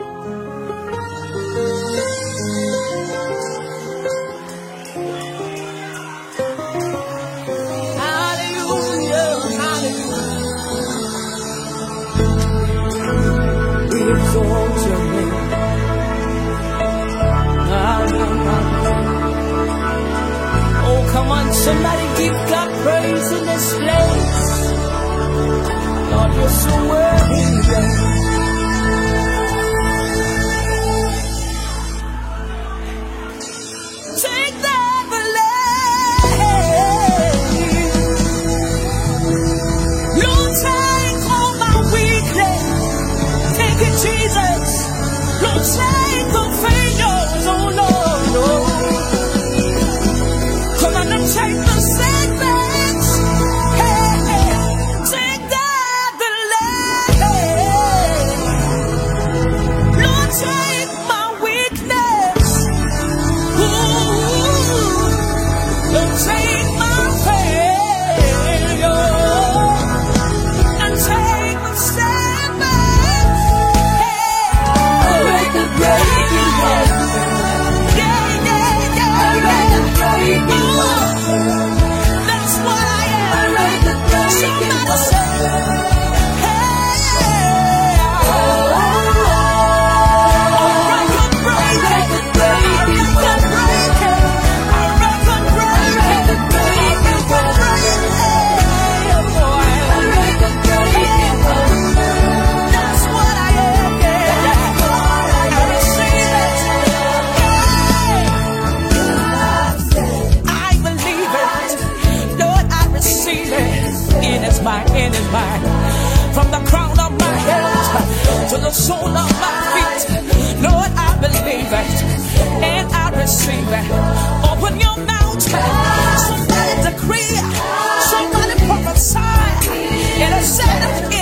Hallelujah, hallelujah. We exalt your name. Oh, come on, somebody give God praise in this place. Lord, you're so worthy. Take that blame. Lord, take all my weakness. Take it, Jesus. Lord, take the failures. Oh, Lord, oh. Come on and take the setbacks. Hey, hey. Take that blame. Lord, take my weakness. Don't take my failure and take my setbacks. I reckon breaking heart. Yeah, yeah, yeah. I reckon breaking heart. That's what I am. I reckon breaking heart. From the crown of my head to the sole of my feet, Lord, I believe it and I receive it. Open your mouth, somebody decree, somebody prophesy, and I said